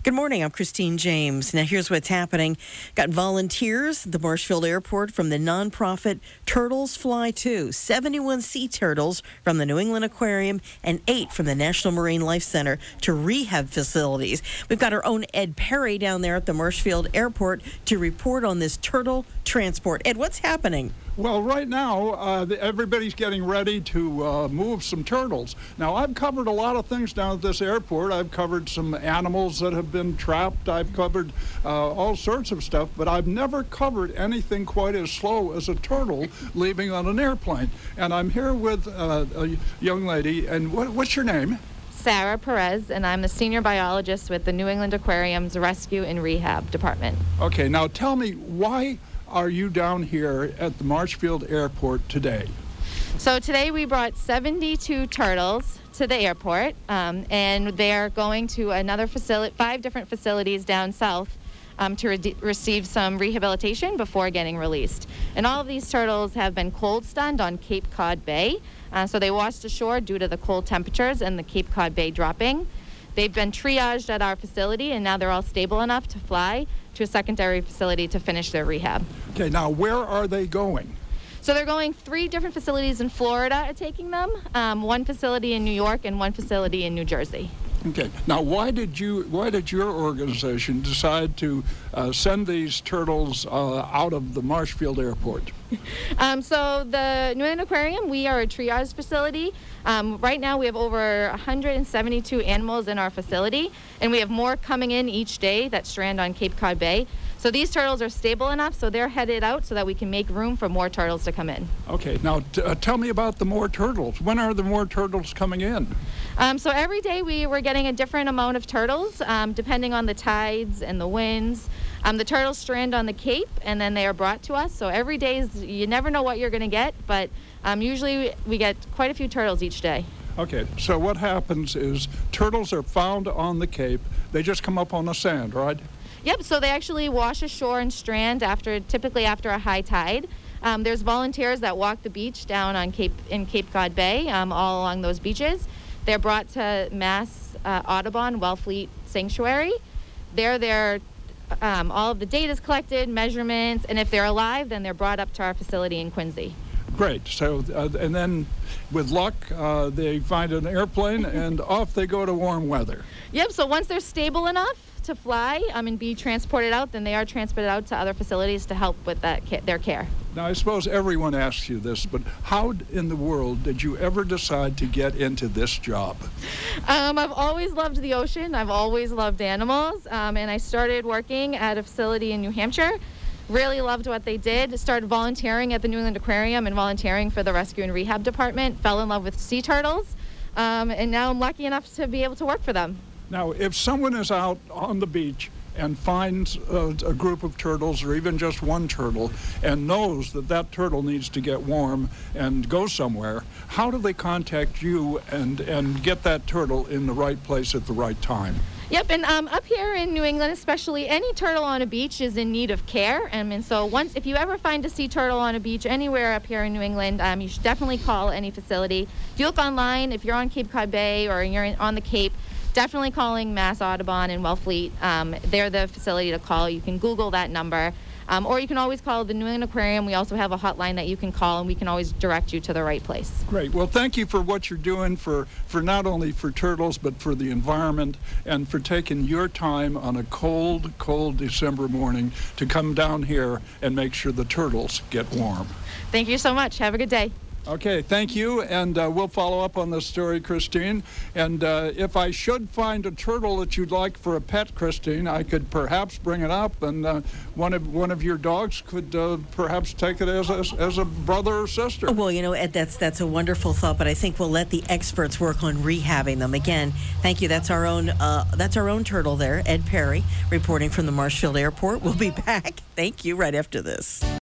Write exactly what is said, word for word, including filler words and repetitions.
Good morning. I'm Christine James. Now, here's what's happening. Got volunteers at the Marshfield Airport from the nonprofit Turtles Fly two. seventy-one sea turtles from the New England Aquarium and eight from the National Marine Life Center to rehab facilities. We've got our own Ed Perry down there at the Marshfield Airport to report on this turtle transport. Ed, what's happening? Well, right now, uh, the, everybody's getting ready to uh, move some turtles. Now, I've covered a lot of things down at this airport. I've covered some animals that have been trapped. I've covered uh, all sorts of stuff, but I've never covered anything quite as slow as a turtle leaving on an airplane. And I'm here with uh, a young lady, and what, what's your name? Sarah Perez, and I'm the senior biologist with the New England Aquarium's Rescue and Rehab Department. Okay, now tell me, why are you down here at the Marshfield Airport today? So today we brought seventy-two turtles to the airport, um, and they're going to another facility, five different facilities down south um, to re- receive some rehabilitation before getting released. And all of these turtles have been cold stunned on Cape Cod Bay, uh, so they washed ashore due to the cold temperatures and the Cape Cod Bay dropping. They've been triaged at our facility, and now they're all stable enough to fly to a secondary facility to finish their rehab. Okay, now where are they going? So they're going three different facilities in Florida are taking them, um, one facility in New York and one facility in New Jersey. Okay, now why did you, why did your organization decide to uh, send these turtles uh, out of the Marshfield Airport? Um, so the New England Aquarium, we are a triage facility. Um, right now we have over one hundred seventy-two animals in our facility, and we have more coming in each day that strand on Cape Cod Bay. So these turtles are stable enough, so they're headed out so that we can make room for more turtles to come in. Okay, now t- uh, tell me about the more turtles. When are the more turtles coming in? Um, so every day we were getting a different amount of turtles, um, depending on the tides and the winds. Um, the turtles strand on the Cape, and then they are brought to us. So every day, is, you never know what you're going to get, but um, usually we, we get quite a few turtles each day. Okay, so what happens is turtles are found on the Cape. They just come up on the sand, right? Yep, so they actually wash ashore and strand after, typically after a high tide. Um, there's volunteers that walk the beach down on Cape in Cape Cod Bay, um, all along those beaches. They're brought to Mass uh, Audubon Wellfleet Sanctuary. They're there, um, all of the data is collected, measurements, and if they're alive, then they're brought up to our facility in Quincy. Great. So, uh, and then with luck, uh, they find an airplane and off they go to warm weather. Yep, so once they're stable enough to fly um, and be transported out, then they are transported out to other facilities to help with that ca- their care. Now, I suppose everyone asks you this, but how in the world did you ever decide to get into this job? Um, I've always loved the ocean. I've always loved animals, um, and I started working at a facility in New Hampshire. Really loved what they did. Started volunteering at the New England Aquarium and volunteering for the Rescue and Rehab Department. Fell in love with sea turtles, um, and now I'm lucky enough to be able to work for them. Now, if someone is out on the beach and finds a, a group of turtles or even just one turtle and knows that that turtle needs to get warm and go somewhere, how do they contact you and, and get that turtle in the right place at the right time? Yep, and um, up here in New England especially, any turtle on a beach is in need of care. Um, and so once, if you ever find a sea turtle on a beach anywhere up here in New England, um, you should definitely call any facility. If you look online, if you're on Cape Cod Bay or you're in, on the Cape, definitely calling Mass Audubon and Wellfleet. Um, they're the facility to call. You can Google that number. Um, or you can always call the New England Aquarium. We also have a hotline that you can call, and we can always direct you to the right place. Great. Well, thank you for what you're doing for, for not only for turtles, but for the environment, and for taking your time on a cold, cold December morning to come down here and make sure the turtles get warm. Thank you so much. Have a good day. Okay, thank you, and uh, we'll follow up on this story, Christine. And uh, if I should find a turtle that you'd like for a pet, Christine, I could perhaps bring it up, and uh, one of one of your dogs could uh, perhaps take it as a, as a brother or sister. Well, you know, Ed, that's that's a wonderful thought, but I think we'll let the experts work on rehabbing them. Again, thank you. That's our own uh, that's our own turtle there, Ed Perry, reporting from the Marshfield Airport. We'll be back. Thank you right after this.